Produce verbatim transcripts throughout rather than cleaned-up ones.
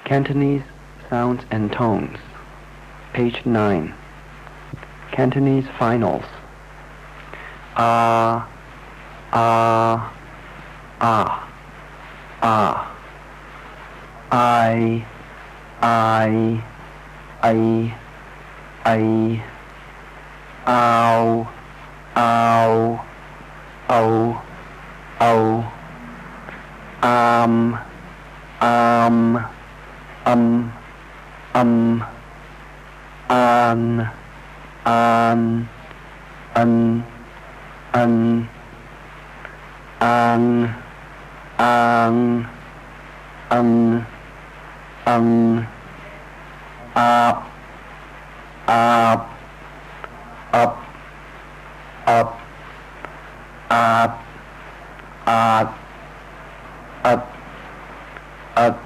Cantonese sounds and tones. Page nine. Cantonese finals. Ah, ah, ah, ah. I, I, I, I. Ow, ow, ow, ow. Um, um, um, um. An, an, an, an. Ang, ang, ang, ang. Up, up, up, up, up, up, up, up,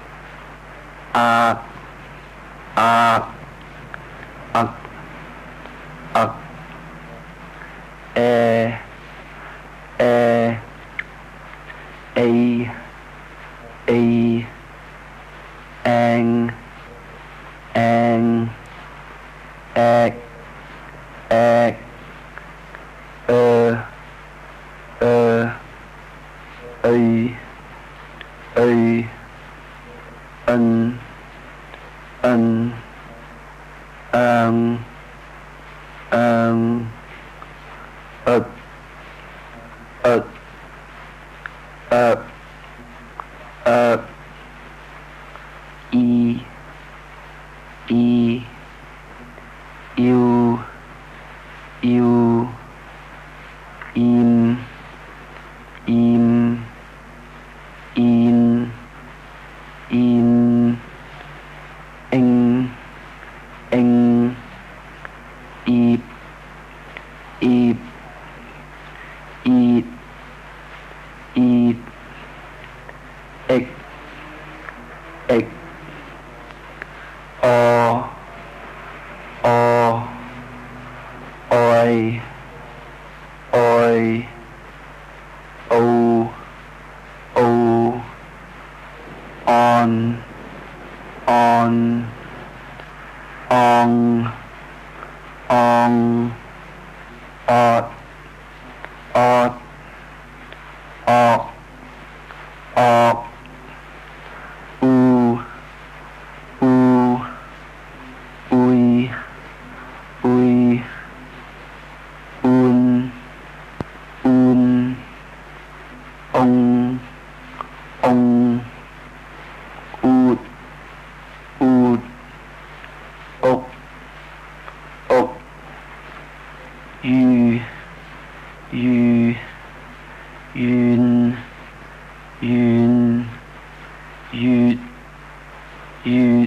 up, up, up, up, eh, eh, a, a, ang, ang, ek, ek, uh, uh, a, a, un, un, um, um, up, up, up, up, e, e, u, u, in, in, in, in, ing, ing, eep, eep, eat, eat, ek, ek, o, o, oi, oi, o, o, on, on, ong, ong, ot, ot, ok, ok, oo, oo, ui, ui, un, un, ong, ong, oot, oot, ok, ok, yu, yu, yun, yun, yut, yut.